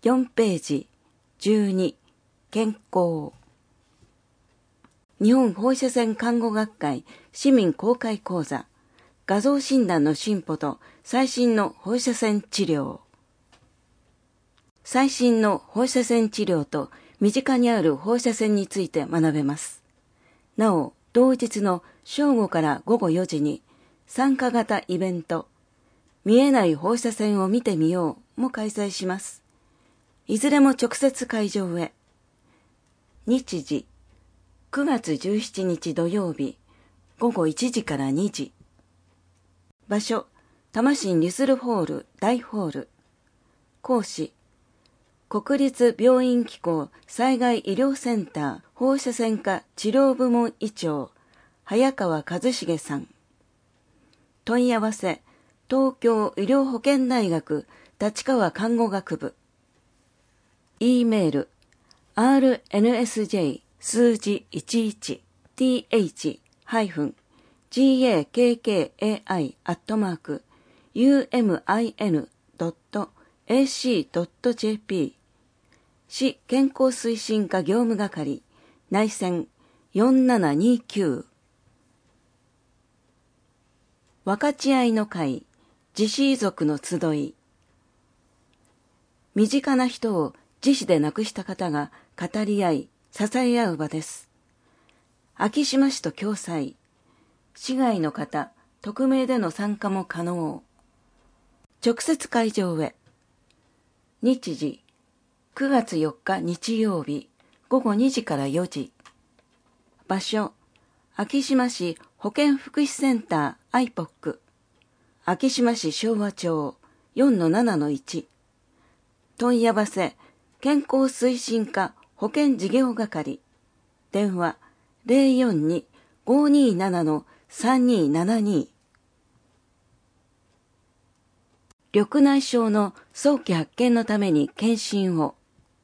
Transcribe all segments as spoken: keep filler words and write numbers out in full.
よんページじゅうに健康。日本放射線看護学会市民公開講座、画像診断の進歩と最新の放射線治療。最新の放射線治療と身近にある放射線について学べます。なお、同日の正午から午後よじに参加型イベント、見えない放射線を見てみようも開催します。いずれも直接会場へ。日時、くがつじゅうしちにち土曜日、ごごいちじからにじ。場所、多摩市リスルホール大ホール。講師、国立病院機構災害医療センター放射線科治療部門医長、早川和重さん。問い合わせ、東京医療保険大学立川看護学部。E メール、アールエヌエスジェー 数字いちいち ティーエイチ ガッアットマーク ユーエムアイエヌ ドット エーシー ドット ジェーピー 市健康推進課業務係内線よんななにきゅう。分かち合いの会、自死遺族の集い。身近な人を自死で亡くした方が語り合い、支え合う場です。昭島市と共催。市外の方、匿名での参加も可能。直接会場へ。日時、くがつよっか日曜日、ごごにじからよじ。場所、昭島市保健福祉センター アイポック。昭島市昭和町 よんのななのいち。問い合わせ、健康推進課保健事業係。電話 ゼロよんに ごーにーなな さんにーななに。緑内障の早期発見のために検診を。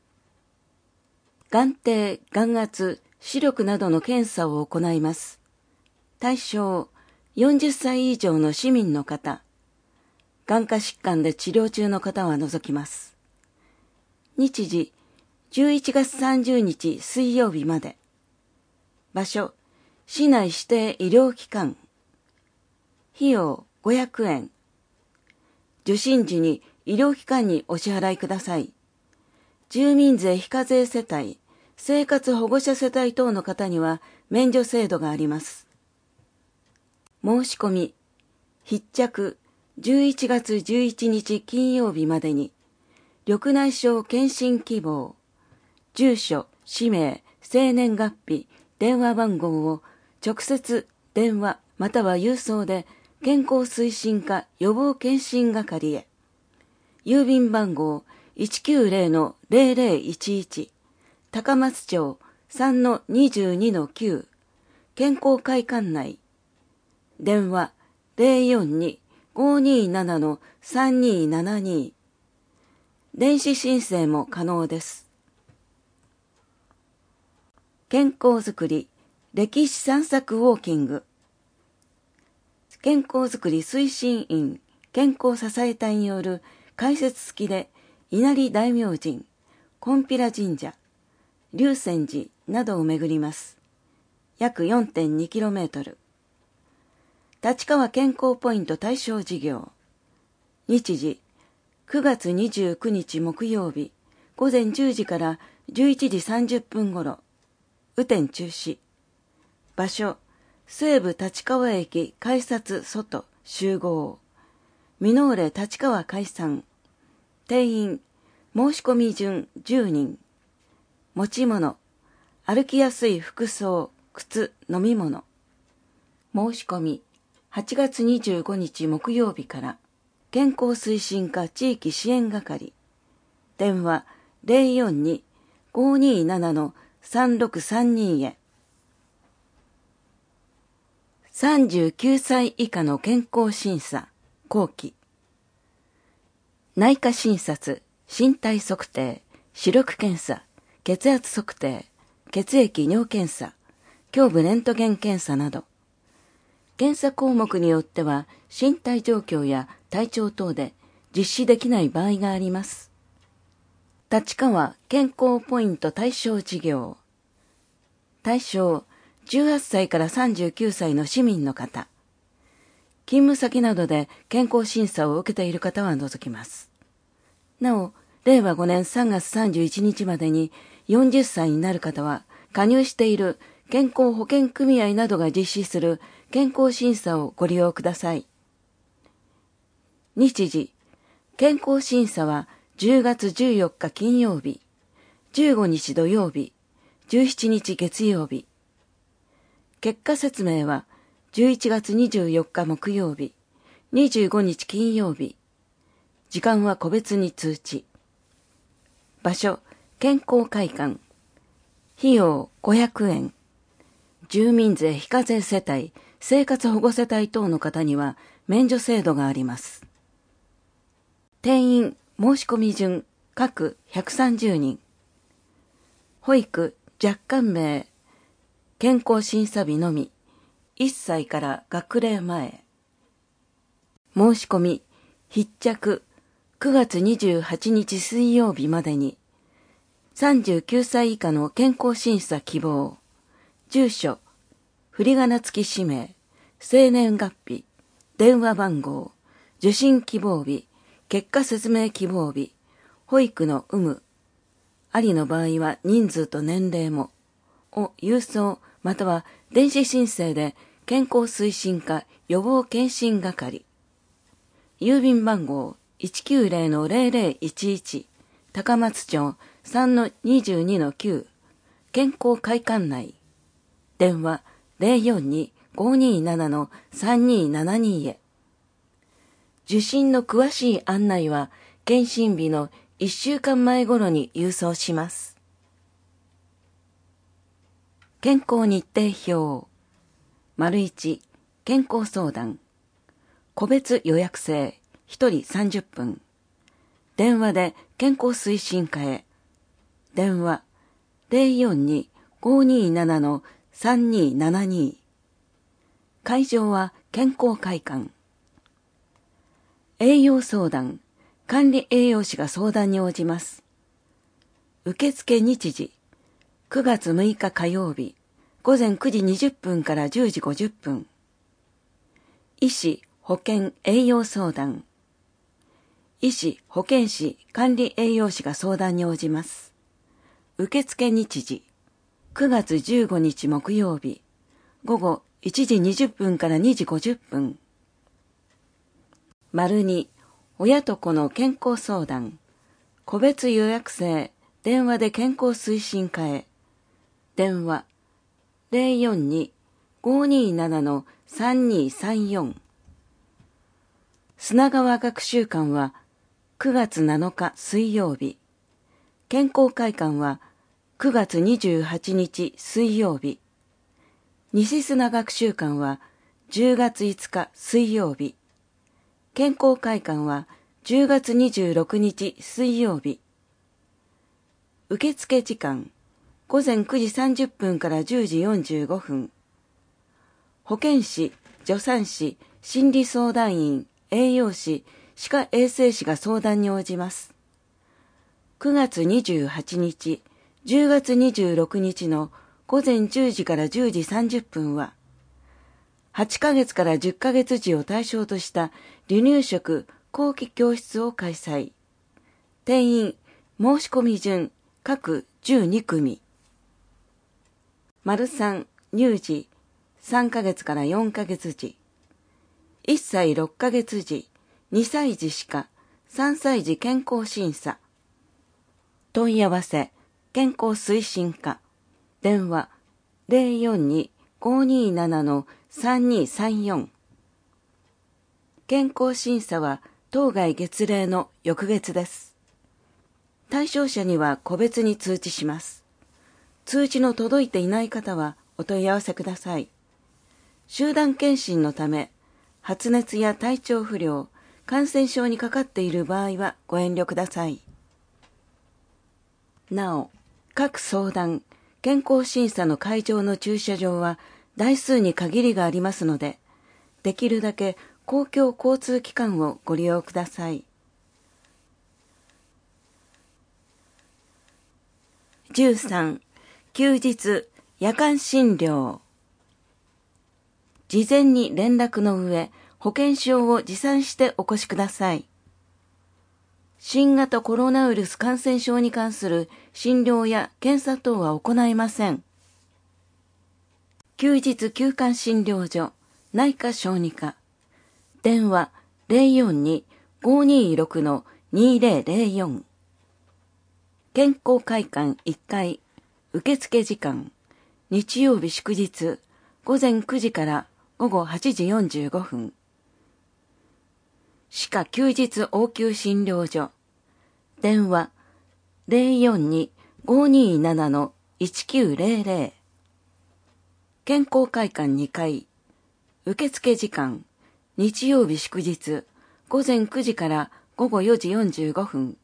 眼底、眼圧、視力などの検査を行います。対象、よんじゅっさい以上の市民の方。眼科疾患で治療中の方は除きます。日時、じゅういちがつさんじゅうにち水曜日まで。場所、市内指定医療機関。費用ごひゃくえん。受診時に医療機関にお支払いください。住民税非課税世帯、生活保護者世帯等の方には免除制度があります。申し込み、必着じゅういちがつじゅういちにち金曜日までに、緑内障検診希望、住所、氏名、生年月日、電話番号を直接電話または郵送で健康推進課予防検診係へ。郵便番号 いちきゅうゼロのゼロゼロいちいち 高松町 さんのにじゅうにのきゅう 健康会館内。電話 ゼロよんに ごーにーなな さんにーななに。電子申請も可能です。健康づくり、歴史散策ウォーキング。健康づくり推進員、健康支え隊による解説付きで、稲荷大明神、金毘羅神社、龍泉寺などを巡ります。約 よんてんにキロメートル。立川健康ポイント対象事業。日時、くがつにじゅうくにち木曜日、ごぜんじゅうじからじゅういちじさんじゅっぷん頃。雨天中止。場所、西武立川駅改札外集合。ミノーレ立川解散。定員、申し込み順じゅうにん。持ち物、歩きやすい服装、靴、飲み物。申し込み、はちがつにじゅうごにち木曜日から。健康推進課地域支援係。電話 ゼロよんに ごーにーなな さんろくさんに へ。さんじゅうきゅうさい以下の健康審査、後期。内科診察、身体測定、視力検査、血圧測定、血液尿検査、胸部レントゲン検査など。検査項目によっては身体状況や体調等で実施できない場合があります。 立川健康ポイント対象事業。対象、じゅうはっさいからさんじゅうきゅうさいの市民の方。勤務先などで健康審査を受けている方は除きます。なお、れいわごねんさんがつさんじゅういちにちまでによんじゅっさいになる方は、加入している健康保険組合などが実施する健康審査をご利用ください。日時、健康審査はじゅうがつじゅうよっか金曜日、じゅうごにち土曜日、じゅうしちにち月曜日。結果説明はじゅういちがつにじゅうよっか木曜日、にじゅうごにち金曜日。時間は個別に通知。場所、健康会館。費用ごひゃくえん。住民税非課税世帯、生活保護世帯等の方には免除制度があります。定員、申し込み順、各ひゃくさんじゅうにん。保育、若干名、健康審査日のみ、いっさいから学齢前。申し込み、必着、くがつにじゅうはちにち水曜日までに、さんじゅうきゅうさい以下の健康審査希望、住所、振り仮名付き氏名、生年月日、電話番号、受診希望日、結果説明希望日、保育の有無、ありの場合は人数と年齢も、を郵送または電子申請で健康推進課予防検診係、郵便番号 いちきゅうぜろのぜろぜろいちいち 高松町 さんのにじゅうにのきゅう健康会館内、電話 ぜろよんに ごにーななのさんにーななに へ。受診の詳しい案内は検診日のいっしゅうかんまえ頃に郵送します。健康日程表。丸いち、健康相談。個別予約制、ひとりさんじゅっぷん。電話で健康推進課へ。電話、ぜろよんに ごにーななのさんにーななに。会場は健康会館。栄養相談、管理栄養士が相談に応じます。受付日時、くがつむいか火曜日、ごぜんくじにじゅっぷんからじゅうじごじゅっぷん。医師、保健、栄養相談。医師、保健師、管理栄養士が相談に応じます。受付日時、くがつじゅうごにち木曜日、ごごいちじにじゅっぷんからにじごじゅっぷん。丸に、親と子の健康相談。個別予約制、電話で健康推進課へ。電話、ぜろよんに ごにーななのさんにーさんよん。砂川学習館はくがつなのか水曜日。健康会館はくがつにじゅうはちにち水曜日。西砂学習館はじゅうがついつか水曜日。健康会館はじゅうがつにじゅうろくにち水曜日。受付時間、ごぜんくじさんじゅっぷんからじゅうじよんじゅうごふん。保健師、助産師、心理相談員、栄養士、歯科衛生士が相談に応じます。くがつにじゅうはちにち、じゅうがつにじゅうろくにちのごぜんじゅうじからじゅうじさんじゅっぷんは、はちかげつからじゅっかげつ児を対象とした離乳食後期教室を開催。定員、申し込み順、各じゅうにくみ。丸さん、乳児、さんかげつからよんかげつ児。いっさいろっかげつ児、にさい児歯科、さんさい児健康審査。問い合わせ、健康推進課。電話、ぜろよんに ごにーななのさんにーさんよん。健康審査は当該月例の翌月です。対象者には個別に通知します。通知の届いていない方はお問い合わせください。集団検診のため、発熱や体調不良、感染症にかかっている場合はご遠慮ください。なお、各相談、健康審査の会場の駐車場は台数に限りがありますので、できるだけ公共交通機関をご利用ください。 じゅうさん、休日、夜間診療。事前に連絡の上、保険証を持参してお越しください。新型コロナウイルス感染症に関する診療や検査等は行いません。休日休館診療所、内科小児科。電話 ゼロよんに ごーにーろく にーぜろぜろよん。健康会館いっかい、受付時間、日曜日祝日、午前くじから午後はちじよんじゅうごふん。歯科休日応急診療所。電話 ゼロよんに ごーにーなな いちきゅうぜろぜろ。健康会館にかい。受付時間。日曜日祝日。午前くじから午後よじよんじゅうごふん。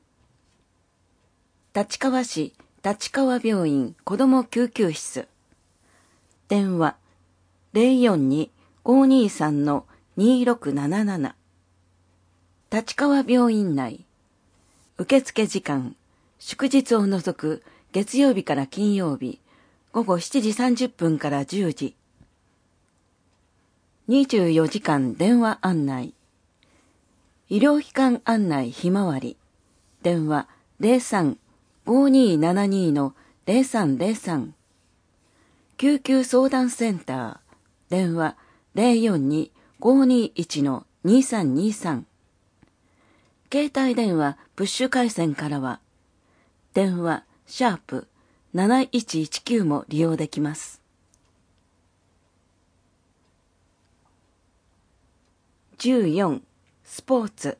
立川市立川病院子ども救急室。電話 ゼロよんに ごーにーさん にーろくなななな。立川病院内。受付時間。祝日を除く月曜日から金曜日。午後しちじさんじゅっぷんからじゅうじ。にじゅうよじかん電話案内。医療機関案内ひまわり。電話 ゼロさん ごーにーななにー ゼロさんゼロさん。救急相談センター。電話 ゼロよんに ごーにーいち にーさんにーさん。携帯電話プッシュ回線からは、電話シャープなないちいちきゅうも利用できます。じゅうよん、スポーツ。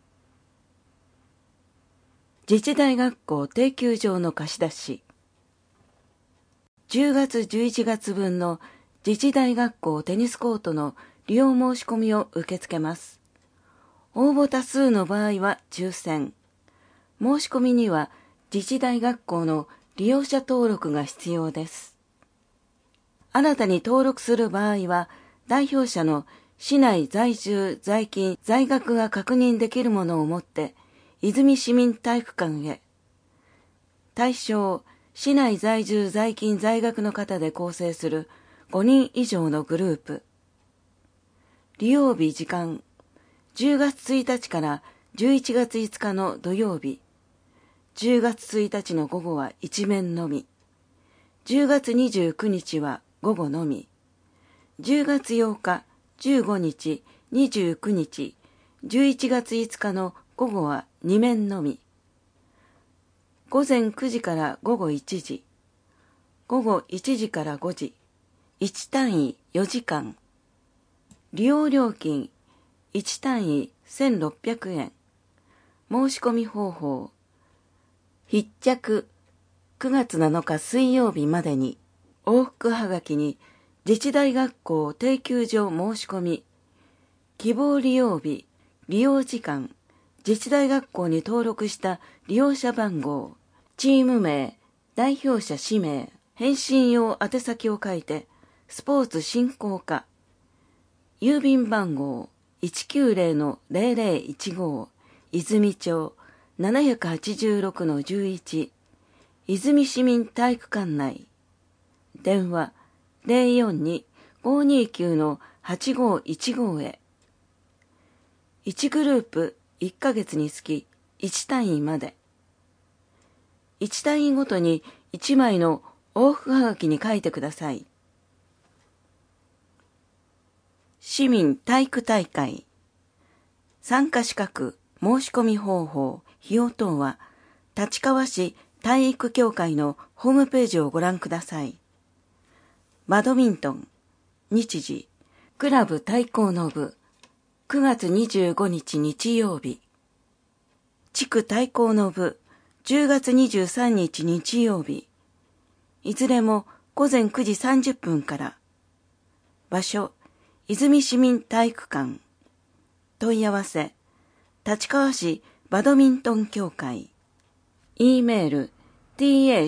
自治大学校定休場の貸し出し。じゅうがつじゅういちがつ分の自治大学校テニスコートの利用申し込みを受け付けます。応募多数の場合は抽選。申し込みには自治大学校の利用者登録が必要です。新たに登録する場合は、代表者の市内在住、在勤、在学が確認できるものを持って、泉市民体育館へ。対象、市内在住、在勤、在学の方で構成するごにん以上のグループ。利用日時間、じゅうがつついたちからじゅういちがついつかの土曜日。じゅうがつついたちの午後は一面のみ。じゅうがつにじゅうくにちは午後のみ。じゅうがつようか、じゅうごにち、にじゅうくにち、じゅういちがついつかの午後はに面のみ。午前くじから午後いちじ。午後いちじからごじ。いち単位よじかん。利用料金いち単位せんろっぴゃくえん。申し込み方法。必着くがつなのか水曜日までに往復はがきに自治大学校定休場申し込み、希望利用日、利用時間、自治大学校に登録した利用者番号、チーム名、代表者氏名、返信用宛先を書いて、スポーツ振興課、郵便番号 いちきゅうぜろのぜろぜろいちご、泉町 ななはちろくのじゅういち、泉市民体育館内。電話ゼロよんに ごーにーきゅう のはちごいちごへ。いちグループいっかげつにつきいち単位まで。いち単位ごとにいちまいの往復はがきに書いてください。市民体育大会。参加資格、申し込み方法、費用等は、立川市体育協会のホームページをご覧ください。バドミントン、日時、クラブ対抗の部、くがつにじゅうごにち日曜日。地区対抗の部、じゅうがつにじゅうさんにち日曜日。いずれも午前くじさんじゅっぷんから。場所、泉市民体育館。問い合わせ、立川市バドミントン協会。E メール、タ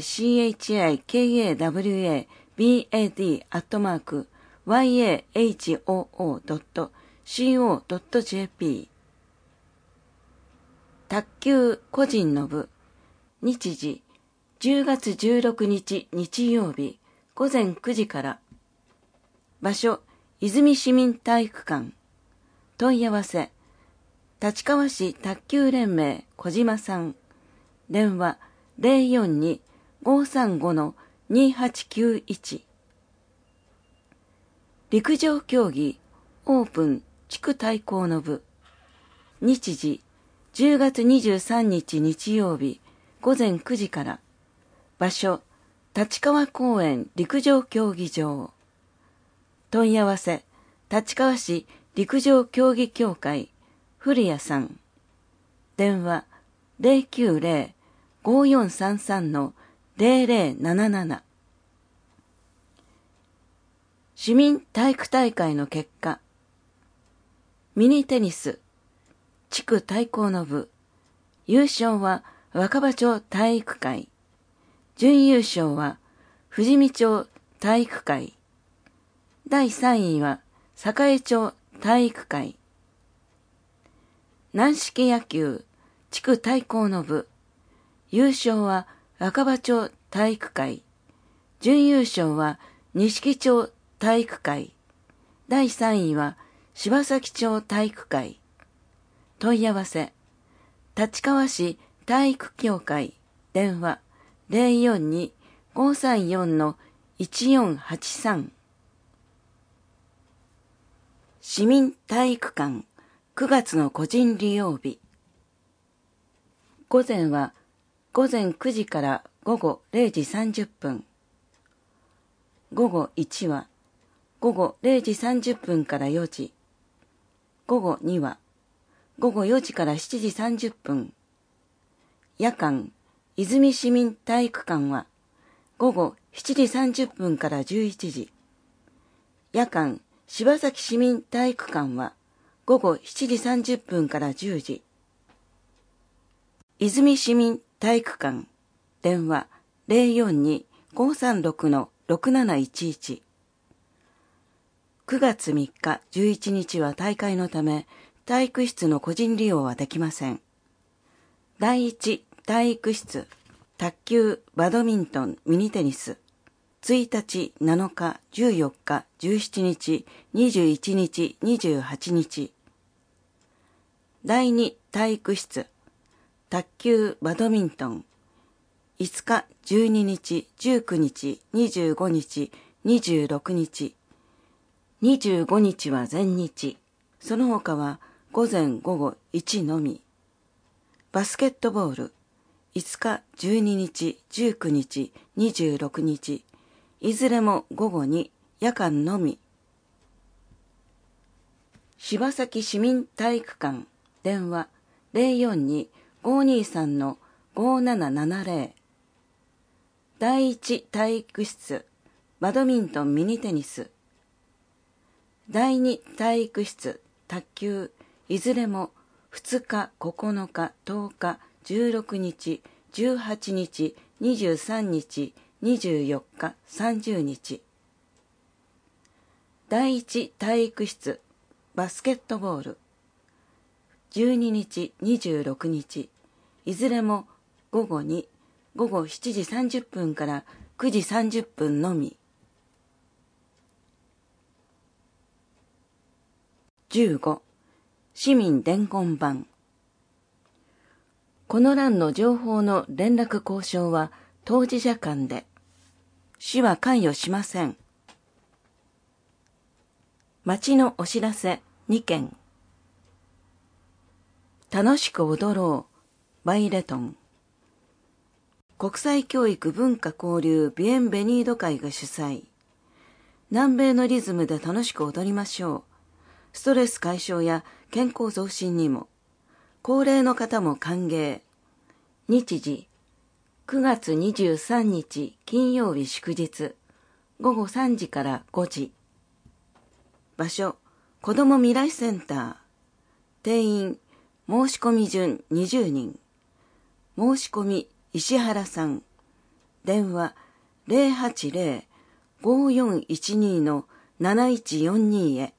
チカワバ アットマーク、ワイエーエイチオーオードットシーオードットジェーピー。卓球個人の部、日時、 じゅうがつじゅうろくにち日曜日ごぜんくじから。場所、泉市民体育館。問い合わせ、立川市卓球連盟小島さん。電話 ゼロよんに ごさんご にはちきゅういち。陸上競技オープン地区対抗の部。日時じゅうがつにじゅうさんにち日曜日ごぜんくじから。場所、立川公園陸上競技場。問い合わせ、立川市陸上競技協会古谷さん。電話 ゼロきゅうゼロ ごよんさんさん ゼロゼロなななな。市民体育大会の結果。ミニテニス地区対抗の部。優勝は若葉町体育会。準優勝は富士見町体育会。だいさんいは栄町体育会。軟式野球地区対抗の部。優勝は若葉町体育会。準優勝は錦町体育会。だいさんいは柴崎町体育会。問い合わせ、立川市体育協会。電話 ゼロよんに ごさんよん いちよんはちさん。市民体育館くがつの個人利用日。午前はごぜんくじからごごれいじさんじゅっぷん。午後いちはごごれいじさんじゅっぷんからよじ。午後にはごごよじからしちじさんじゅっぷん。夜間、泉市民体育館はごごしちじさんじゅっぷんからじゅういちじ。夜間、柴崎市民体育館はごごしちじさんじゅっぷんからじゅうじ。泉市民体育館。電話 ゼロよんに ごさんろく ろくなないちいち。くがつみっかじゅういちにちは大会のため、体育室の個人利用はできません。だいいち体育室、卓球、バドミントン、ミニテニス。ついたち、なのか、じゅうよっか、じゅうしちにち、にじゅういちにち、にじゅうはちにち。だいに体育室、卓球、バドミントン。いつか、じゅうににち、じゅうくにち、にじゅうごにち、にじゅうろくにち。にじゅうごにちは全日。その他は午前午後いちのみ。バスケットボール。いつか、じゅうににち、じゅうくにち、にじゅうろくにち。いずれも午後に、夜間のみ。柴崎市民体育館。電話 ゼロよんに ごにさん ごななななゼロ。だいいち体育室、バドミントンミニテニス。だいに体育室、卓球、いずれもふつか、ここのか、とおか、じゅうろくにち、じゅうはちにち、にじゅうさんにち、にじゅうよっか、さんじゅうにち。だいいち体育室、バスケットボール。じゅうににち、にじゅうろくにち、いずれも午後に、午後しちじさんじゅっぷんからくじさんじゅっぷんのみ。じゅうご、市民伝言板。この欄の情報の連絡交渉は当事者間で、市は関与しません。町のお知らせにけん。楽しく踊ろう、バイレトン。国際教育文化交流ビエンベニード会が主催。南米のリズムで楽しく踊りましょう。ストレス解消や健康増進にも。高齢の方も歓迎。日時、くがつにじゅうさんにち金曜日祝日、ごごさんじからごじ。場所、子ども未来センター。定員、申し込み順にじゅうにん。申し込み、石原さん。電話、ゼロはちゼロ ごよんいちに なないちよんに へ。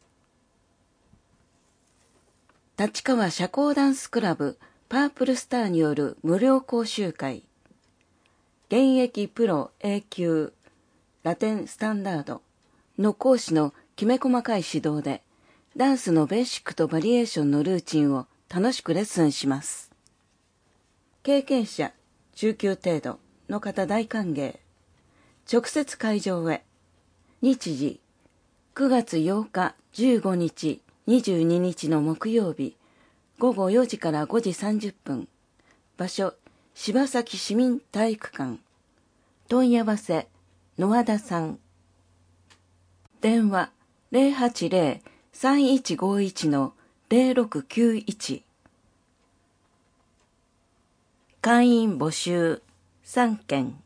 立川社交ダンスクラブパープルスターによる無料講習会。 現役プロ A 級ラテンスタンダードの講師のきめ細かい指導で、ダンスのベーシックとバリエーションのルーチンを楽しくレッスンします。経験者中級程度の方大歓迎。直接会場へ。日時くがつようか、じゅうごにち、にじゅうににちの木曜日、ごごよじからごじさんじゅっぷん。場所、柴崎市民体育館。問い合わせ、野和田さん。電話、ゼロはちゼロ さんいちごいち のゼロろくきゅういち。会員募集、さんけん。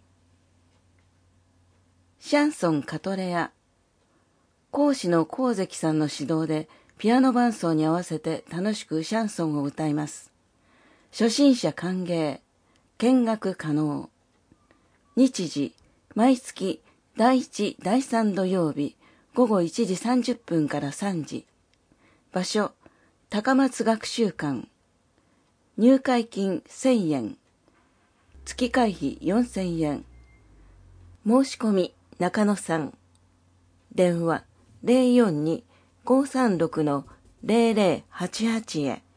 シャンソンカトレア。講師の神関さんの指導で、ピアノ伴奏に合わせて楽しくシャンソンを歌います。初心者歓迎、見学可能。日時、毎月だいいち、だいさん土曜日、ごごいちじさんじゅっぷんからさんじ。場所、高松学習館。入会金せんえん。月会費よんせんえん。申し込み、中野さん。電話、ゼロよんに ごさんろく のゼロゼロはちはち へ。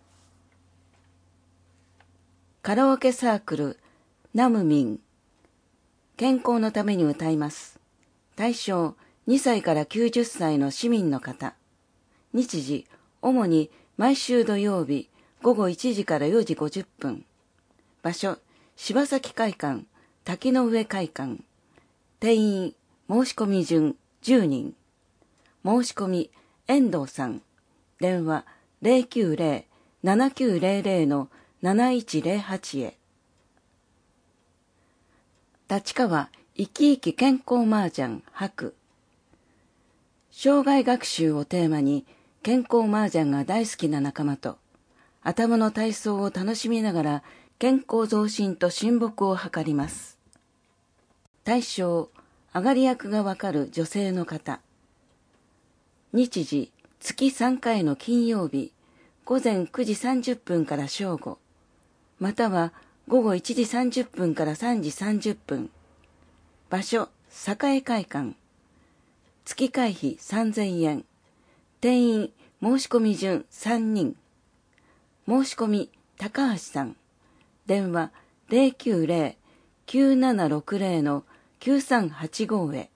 カラオケサークル、ナムミン。健康のために歌います。対象、にさいからきゅうじゅっさいの市民の方。日時、主に毎週土曜日、ごごいちじからよじごじゅっぷん。場所、柴崎会館、滝の上会館。定員、申し込み順じゅうにん。申し込み、遠藤さん。電話、ゼロきゅうゼロ ななきゅうゼロゼロ のなないちゼロはち へ。立川生き生き健康麻雀博。生涯学習をテーマに健康麻雀が大好きな仲間と頭の体操を楽しみながら健康増進と親睦を図ります。対象、上がり役がわかる女性の方。日時、月さんかいの金曜日、ごぜんくじさんじゅっぷんから正午、またはごごいちじさんじゅっぷんからさんじさんじゅっぷん。場所、栄会館。月会費さんぜんえん。定員、申し込み順さんにん。申し込み、高橋さん。電話、ゼロきゅうゼロ きゅうななろくゼロ のきゅうさんはちご へ。